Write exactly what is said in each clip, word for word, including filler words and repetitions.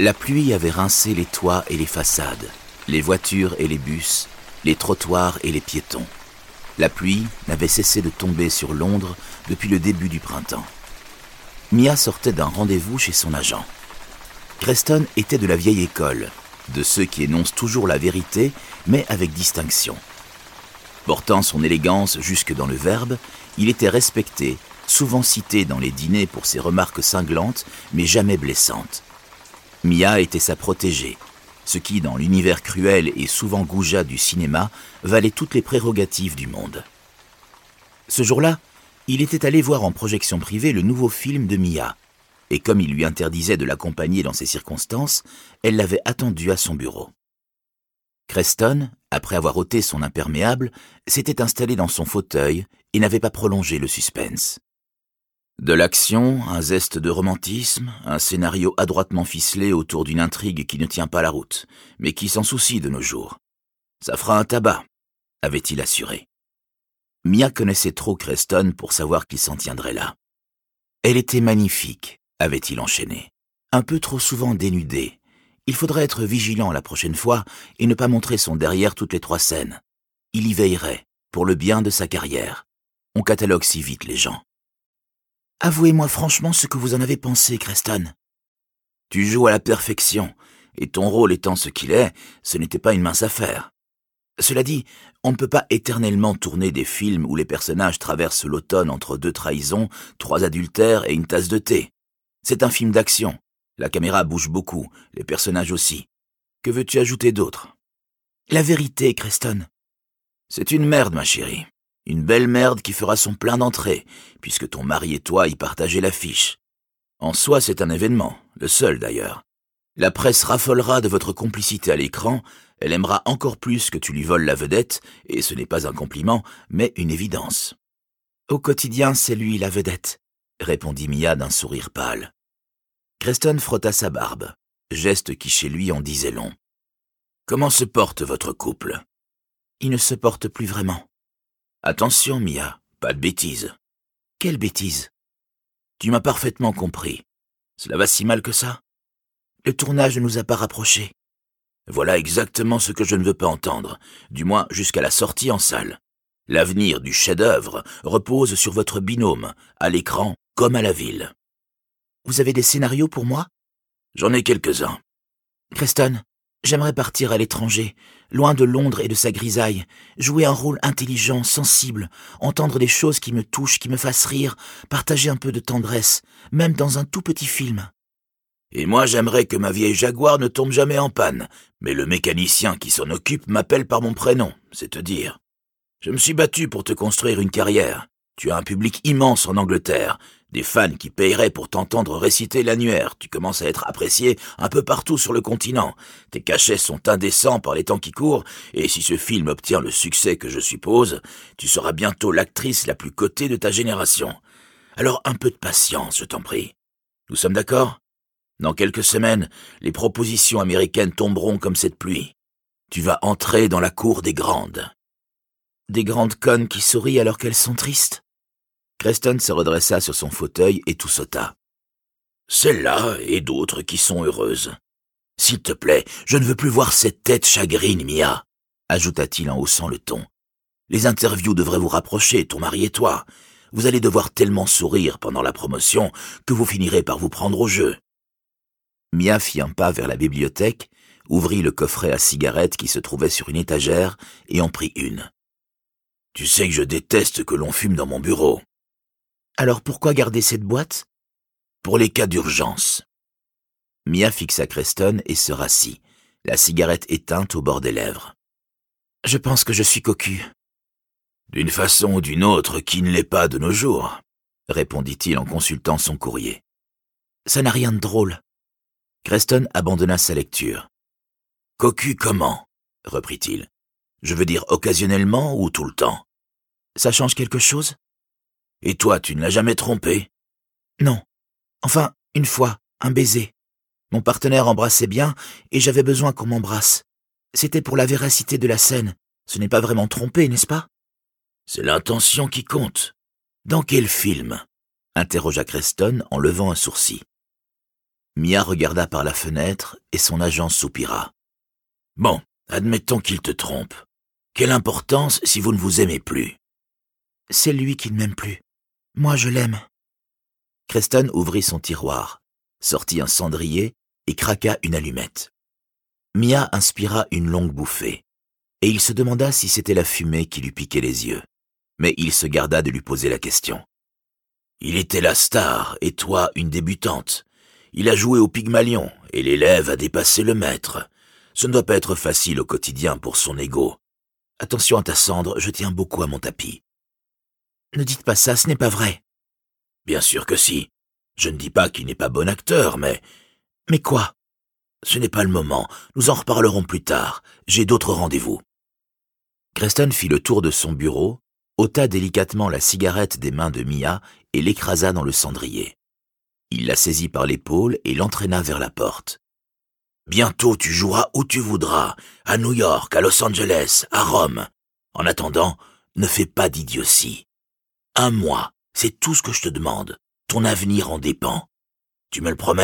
La pluie avait rincé les toits et les façades, les voitures et les bus, les trottoirs et les piétons. La pluie n'avait cessé de tomber sur Londres depuis le début du printemps. Mia sortait d'un rendez-vous chez son agent. Creston était de la vieille école, de ceux qui énoncent toujours la vérité, mais avec distinction. Portant son élégance jusque dans le verbe, il était respecté, souvent cité dans les dîners pour ses remarques cinglantes, mais jamais blessantes. Mia était sa protégée, ce qui, dans l'univers cruel et souvent goujat du cinéma, valait toutes les prérogatives du monde. Ce jour-là, il était allé voir en projection privée le nouveau film de Mia, et comme il lui interdisait de l'accompagner dans ces circonstances, elle l'avait attendu à son bureau. Creston, après avoir ôté son imperméable, s'était installé dans son fauteuil et n'avait pas prolongé le suspense. De l'action, un zeste de romantisme, un scénario adroitement ficelé autour d'une intrigue qui ne tient pas la route, mais qui s'en soucie de nos jours. Ça fera un tabac, avait-il assuré. Mia connaissait trop Creston pour savoir qu'il s'en tiendrait là. Elle était magnifique, avait-il enchaîné, un peu trop souvent dénudée. Il faudrait être vigilant la prochaine fois et ne pas montrer son derrière toutes les trois scènes. Il y veillerait, pour le bien de sa carrière. On catalogue si vite les gens. Avouez-moi franchement ce que vous en avez pensé, Creston. Tu joues à la perfection, et ton rôle étant ce qu'il est, ce n'était pas une mince affaire. Cela dit, on ne peut pas éternellement tourner des films où les personnages traversent l'automne entre deux trahisons, trois adultères et une tasse de thé. C'est un film d'action. La caméra bouge beaucoup, les personnages aussi. Que veux-tu ajouter d'autre? La vérité, Creston. C'est une merde, ma chérie. Une belle merde qui fera son plein d'entrées, puisque ton mari et toi y partagez l'affiche. En soi, c'est un événement, le seul d'ailleurs. La presse raffolera de votre complicité à l'écran, elle aimera encore plus que tu lui voles la vedette, et ce n'est pas un compliment, mais une évidence. Au quotidien, c'est lui la vedette, répondit Mia d'un sourire pâle. Creston frotta sa barbe, geste qui chez lui en disait long. Comment se porte votre couple? Il ne se porte plus vraiment. Attention, Mia, pas de bêtises. Quelle bêtise? Tu m'as parfaitement compris. Cela va si mal que ça? Le tournage ne nous a pas rapprochés. Voilà exactement ce que je ne veux pas entendre, du moins jusqu'à la sortie en salle. L'avenir du chef-d'œuvre repose sur votre binôme, à l'écran comme à la ville. Vous avez des scénarios pour moi? J'en ai quelques-uns. Creston, j'aimerais partir à l'étranger, loin de Londres et de sa grisaille, jouer un rôle intelligent, sensible, entendre des choses qui me touchent, qui me fassent rire, partager un peu de tendresse, même dans un tout petit film. Et moi, j'aimerais que ma vieille Jaguar ne tombe jamais en panne, mais le mécanicien qui s'en occupe m'appelle par mon prénom, c'est te dire. Je me suis battu pour te construire une carrière. Tu as un public immense en Angleterre, des fans qui paieraient pour t'entendre réciter l'annuaire. Tu commences à être apprécié un peu partout sur le continent. Tes cachets sont indécents par les temps qui courent, et si ce film obtient le succès que je suppose, tu seras bientôt l'actrice la plus cotée de ta génération. Alors un peu de patience, je t'en prie. Nous sommes d'accord? Dans quelques semaines, les propositions américaines tomberont comme cette pluie. Tu vas entrer dans la cour des grandes. Des grandes connes qui sourient alors qu'elles sont tristes? Creston se redressa sur son fauteuil et tout sauta. Celles-là et d'autres qui sont heureuses. S'il te plaît, je ne veux plus voir cette tête chagrine, Mia, ajouta-t-il en haussant le ton. Les interviews devraient vous rapprocher, ton mari et toi. Vous allez devoir tellement sourire pendant la promotion que vous finirez par vous prendre au jeu. Mia fit un pas vers la bibliothèque, ouvrit le coffret à cigarettes qui se trouvait sur une étagère et en prit une. « Tu sais que je déteste que l'on fume dans mon bureau. »« Alors pourquoi garder cette boîte ?»« Pour les cas d'urgence. » Mia fixa Creston et se rassit, la cigarette éteinte au bord des lèvres. « Je pense que je suis cocu. »« D'une façon ou d'une autre qui ne l'est pas de nos jours, » répondit-il en consultant son courrier. « Ça n'a rien de drôle. » Creston abandonna sa lecture. « Cocu comment ?» reprit-il. « Je veux dire occasionnellement ou tout le temps ? Ça change quelque chose ? Et toi, tu ne l'as jamais trompé ? Non. Enfin, une fois, un baiser. Mon partenaire embrassait bien et j'avais besoin qu'on m'embrasse. C'était pour la véracité de la scène. Ce n'est pas vraiment trompé, n'est-ce pas ? C'est l'intention qui compte. Dans quel film ? Interrogea Creston en levant un sourcil. Mia regarda par la fenêtre et son agent soupira. « Bon, admettons qu'il te trompe. Quelle importance si vous ne vous aimez plus ?»« C'est lui qui ne m'aime plus. Moi, je l'aime. » Creston ouvrit son tiroir, sortit un cendrier et craqua une allumette. Mia inspira une longue bouffée, et il se demanda si c'était la fumée qui lui piquait les yeux. Mais il se garda de lui poser la question. « Il était la star, et toi une débutante. Il a joué au Pygmalion, et l'élève a dépassé le maître. Ce ne doit pas être facile au quotidien pour son ego. Attention à ta cendre, je tiens beaucoup à mon tapis. »« Ne dites pas ça, ce n'est pas vrai. »« Bien sûr que si. Je ne dis pas qu'il n'est pas bon acteur, mais... »« Mais quoi ? » ?»« Ce n'est pas le moment, nous en reparlerons plus tard. J'ai d'autres rendez-vous. » Creston fit le tour de son bureau, ôta délicatement la cigarette des mains de Mia et l'écrasa dans le cendrier. Il la saisit par l'épaule et l'entraîna vers la porte. « Bientôt tu joueras où tu voudras, à New York, à Los Angeles, à Rome. En attendant, ne fais pas d'idiotie. Un mois, c'est tout ce que je te demande. Ton avenir en dépend. Tu me le promets ?»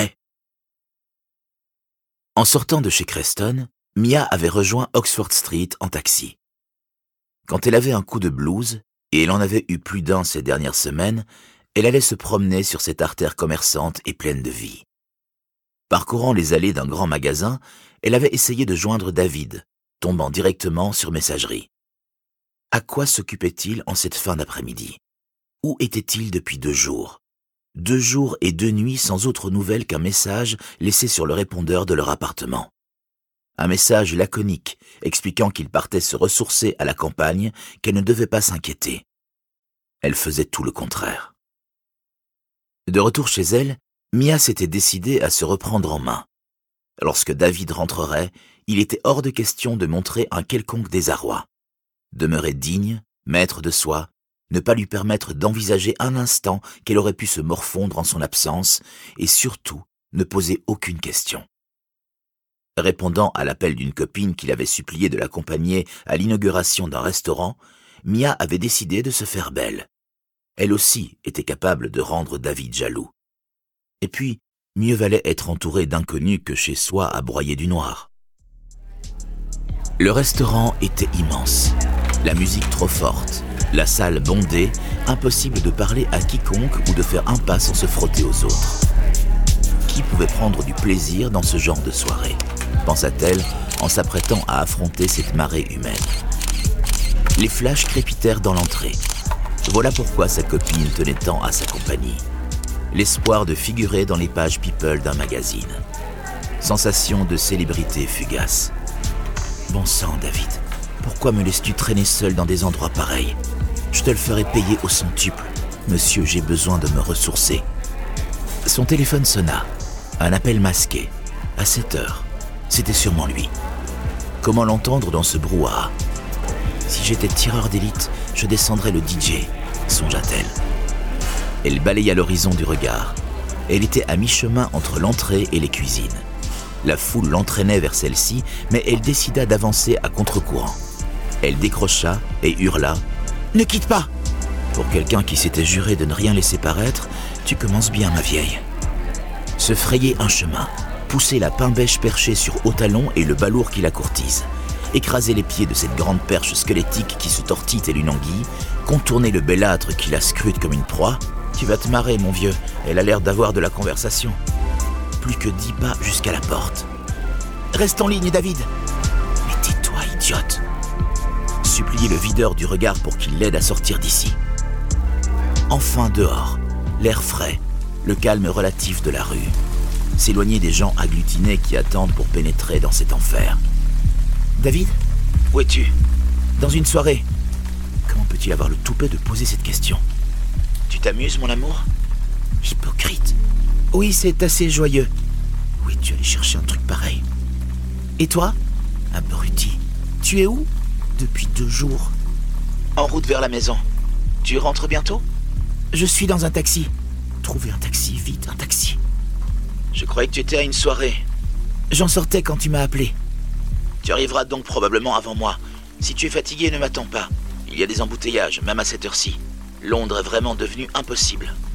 En sortant de chez Creston, Mia avait rejoint Oxford Street en taxi. Quand elle avait un coup de blues, et elle en avait eu plus d'un ces dernières semaines, elle allait se promener sur cette artère commerçante et pleine de vie. Parcourant les allées d'un grand magasin, elle avait essayé de joindre David, tombant directement sur messagerie. À quoi s'occupait-il en cette fin d'après-midi? Où était-il depuis deux jours? Deux jours et deux nuits sans autre nouvelle qu'un message laissé sur le répondeur de leur appartement. Un message laconique expliquant qu'il partait se ressourcer à la campagne, qu'elle ne devait pas s'inquiéter. Elle faisait tout le contraire. De retour chez elle, Mia s'était décidée à se reprendre en main. Lorsque David rentrerait, il était hors de question de montrer un quelconque désarroi. Demeurer digne, maître de soi, ne pas lui permettre d'envisager un instant qu'elle aurait pu se morfondre en son absence, et surtout ne poser aucune question. Répondant à l'appel d'une copine qui l'avait supplié de l'accompagner à l'inauguration d'un restaurant, Mia avait décidé de se faire belle. Elle aussi était capable de rendre David jaloux. Et puis, mieux valait être entouré d'inconnus que chez soi à broyer du noir. Le restaurant était immense, la musique trop forte, la salle bondée, impossible de parler à quiconque ou de faire un pas sans se frotter aux autres. Qui pouvait prendre du plaisir dans ce genre de soirée, pensa-t-elle en s'apprêtant à affronter cette marée humaine. Les flashs crépitèrent dans l'entrée. Voilà pourquoi sa copine tenait tant à sa compagnie. L'espoir de figurer dans les pages people d'un magazine. Sensation de célébrité fugace. Bon sang, David, pourquoi me laisses-tu traîner seul dans des endroits pareils? Je te le ferai payer au centuple. Monsieur, j'ai besoin de me ressourcer. Son téléphone sonna. Un appel masqué. À sept heures. C'était sûrement lui. Comment l'entendre dans ce brouhaha? Si j'étais tireur d'élite, je descendrais le D J, songea-t-elle. Elle balaya l'horizon du regard. Elle était à mi-chemin entre l'entrée et les cuisines. La foule l'entraînait vers celle-ci, mais elle décida d'avancer à contre-courant. Elle décrocha et hurla « Ne quitte pas !» Pour quelqu'un qui s'était juré de ne rien laisser paraître, tu commences bien, ma vieille. Se frayer un chemin, pousser la pain-bêche perchée sur haut talon et le balourd qui la courtise, écraser les pieds de cette grande perche squelettique qui se tortille telle une anguille, contourner le bellâtre qui la scrute comme une proie. Tu vas te marrer, mon vieux, elle a l'air d'avoir de la conversation. Plus que dix pas jusqu'à la porte. Reste en ligne, David. Mais tais-toi, idiote. Supplier le videur du regard pour qu'il l'aide à sortir d'ici. Enfin dehors, l'air frais, le calme relatif de la rue. S'éloigner des gens agglutinés qui attendent pour pénétrer dans cet enfer. David, où es-tu? Dans une soirée. Comment peut-il avoir le toupet de poser cette question? Tu t'amuses, mon amour? Hypocrite. Oui, c'est assez joyeux. Où es-tu allé chercher un truc pareil? Et toi? Abruti. Tu es où? Depuis deux jours. En route vers la maison. Tu rentres bientôt? Je suis dans un taxi. Trouvez un taxi, vite, un taxi. Je croyais que tu étais à une soirée. J'en sortais quand tu m'as appelé. Tu arriveras donc probablement avant moi. Si tu es fatigué, ne m'attends pas. Il y a des embouteillages, même à cette heure-ci. Londres est vraiment devenu impossible.